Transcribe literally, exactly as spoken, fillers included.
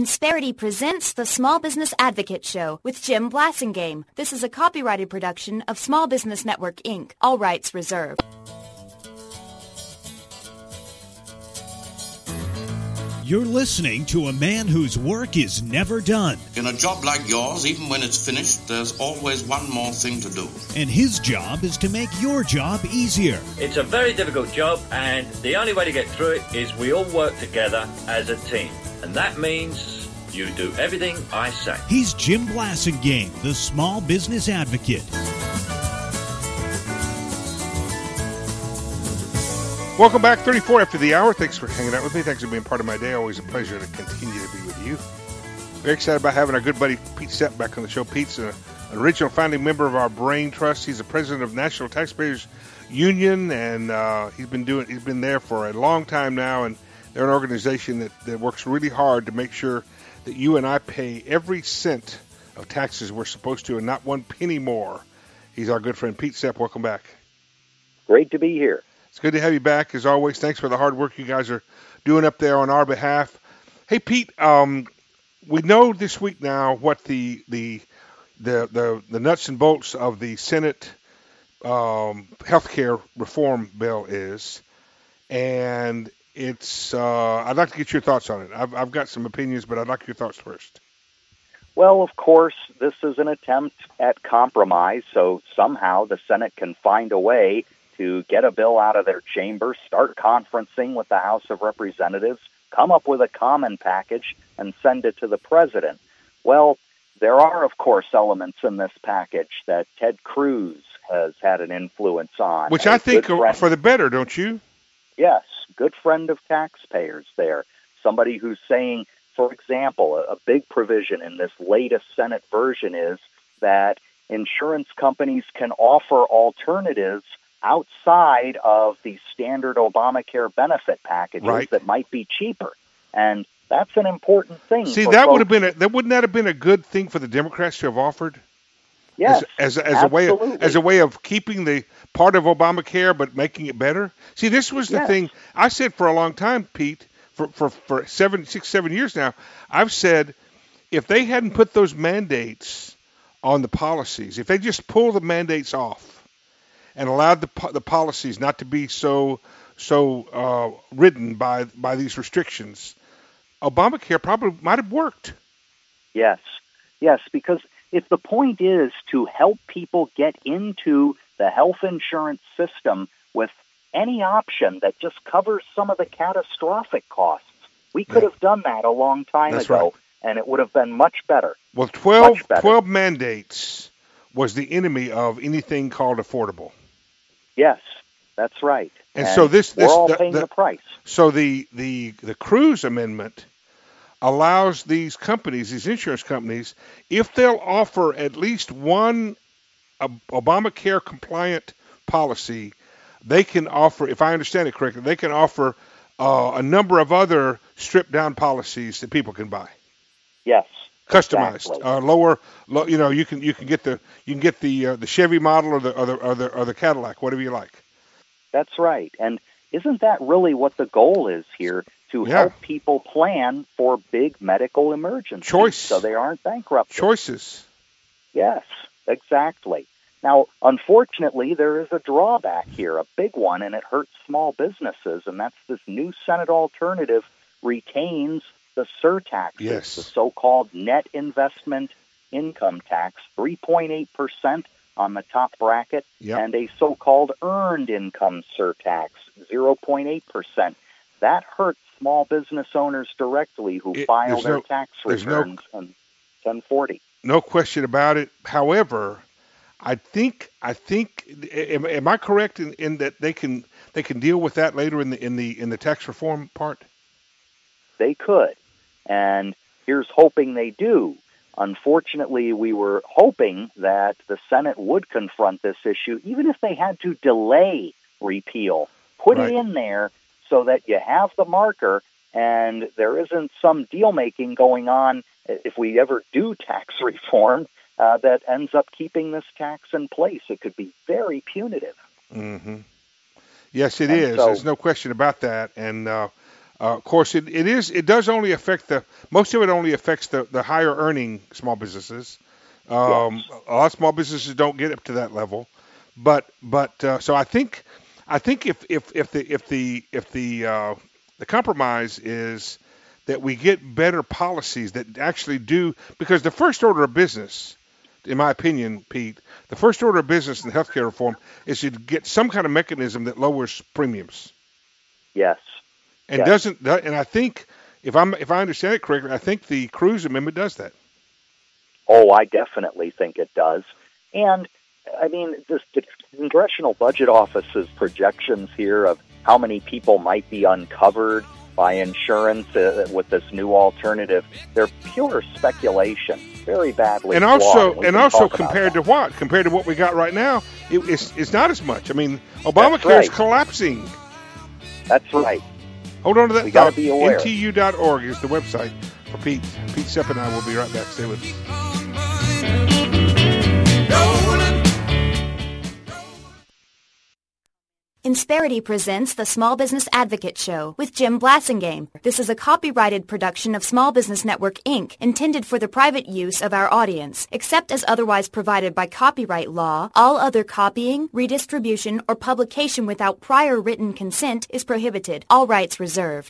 Insperity presents the Small Business Advocate Show with Jim Blasingame. This is a copyrighted production of Small Business Network, Incorporated. All rights reserved. You're listening to a man whose work is never done. In a job like yours, even when it's finished, there's always one more thing to do. And his job is to make your job easier. It's a very difficult job, and the only way to get through it is we all work together as a team. And that means you do everything I say. He's Jim Blasingame, the Small Business Advocate. Welcome back, thirty-four after the hour. Thanks for hanging out with me. Thanks for being part of my day. Always a pleasure to continue to be with you. Very excited about having our good buddy Pete Sepp back on the show. Pete's a, an original founding member of our Brain Trust. He's the president of National Taxpayers Union, and uh, he's been doing. He's been there for a long time now, and they're an organization that, that works really hard to make sure that you and I pay every cent of taxes we're supposed to, and not one penny more. He's our good friend Pete Sepp. Welcome back. Great to be here. It's good to have you back, as always. Thanks for the hard work you guys are doing up there on our behalf. Hey, Pete, um, we know this week now what the the the the, the nuts and bolts of the Senate um, healthcare reform bill is, and it's. Uh, I'd like to get your thoughts on it. I've, I've got some opinions, but I'd like your thoughts first. Well, of course, this is an attempt at compromise, so somehow the Senate can find a way to get a bill out of their chamber, start conferencing with the House of Representatives, come up with a common package, and send it to the president. Well, there are, of course, elements in this package that Ted Cruz has had an influence on. Which I think are for the better, don't you? Yes, good friend of taxpayers there. Somebody who's saying, for example, a, a big provision in this latest Senate version is that insurance companies can offer alternatives outside of the standard Obamacare benefit packages right. that might be cheaper. And that's an important thing. See, for that folks. would have been a, that wouldn't that have been a good thing for the Democrats to have offered? Yes, as, as, as a way of, as a way of keeping the part of Obamacare but making it better. See, this was the yes. thing I said for a long time, Pete, for, for, for seven, six, seven years now. I've said if they hadn't put those mandates on the policies, if they just pull the mandates off, and allowed the the policies not to be so so uh, ridden by by these restrictions, Obamacare probably might have worked. Yes, yes, because if the point is to help people get into the health insurance system with any option that just covers some of the catastrophic costs, we could yeah. have done that a long time That's ago, right. and it would have been much better. Well, twelve, much better. twelve mandates was the enemy of anything called affordable. Yes, that's right. And, and so this, this we're all the, paying the, the price. So the, the the Cruz amendment allows these companies, these insurance companies, if they'll offer at least one uh, Obamacare compliant policy, they can offer, if I understand it correctly, they can offer uh, a number of other stripped down policies that people can buy. Yes. Customized, exactly. uh, lower, low, you know, you can you can get the you can get the uh, the Chevy model or the or the, or the or the Cadillac, whatever you like. That's right. And isn't that really what the goal is here? To Yeah. help people plan for big medical emergencies, Choice. so they aren't bankrupt. Choices. Yes, exactly. Now, unfortunately, there is a drawback here, a big one, and it hurts small businesses, and that's this new Senate alternative retains the surtaxes, Yes. the so-called net investment income tax, three point eight percent on the top bracket, Yep. and a so-called earned income surtax, zero point eight percent. That hurts small business owners directly who It- file there's their no- tax there's no- returns on ten forty. No question about it. However, I think I think am, am I correct in, in that they can they can deal with that later in the in the in the tax reform part? They could. And here's hoping they do. Unfortunately, we were hoping that the Senate would confront this issue, even if they had to delay repeal. Put Right. it in there so that you have the marker and there isn't some deal-making going on if we ever do tax reform uh, that ends up keeping this tax in place. It could be very punitive. Mm-hmm. Yes, it And is. so- There's no question about that. And uh, Uh, of course, it, it is. It does only affect the most of it only affects the, the higher earning small businesses. Um, Yes. A lot of small businesses don't get up to that level, but but uh, so I think I think if if, if the if the if the uh, the compromise is that we get better policies that actually do, because the first order of business, in my opinion, Pete, the first order of business in healthcare reform is to get some kind of mechanism that lowers premiums. Yes. And Yes. doesn't and I think if I'm if I understand it correctly, I think the Cruz amendment does that. Oh, I definitely think it does. And, I mean, this, the Congressional Budget Office's projections here of how many people might be uncovered by insurance uh, with this new alternative, they're pure speculation, very badly And flawed, also we and can also talk about compared that. to what? Compared to what we got right now, it, it's it's not as much. I mean, Obamacare right. is collapsing. That's right. Hold on to that We gotta thought. be aware. N T U dot org is the website for Pete. Pete Sepp and I will be right back. Stay with us. Insperity presents the Small Business Advocate Show with Jim Blassingame. This is a copyrighted production of Small Business Network, Incorporated, intended for the private use of our audience. Except as otherwise provided by copyright law, all other copying, redistribution, or publication without prior written consent is prohibited. All rights reserved.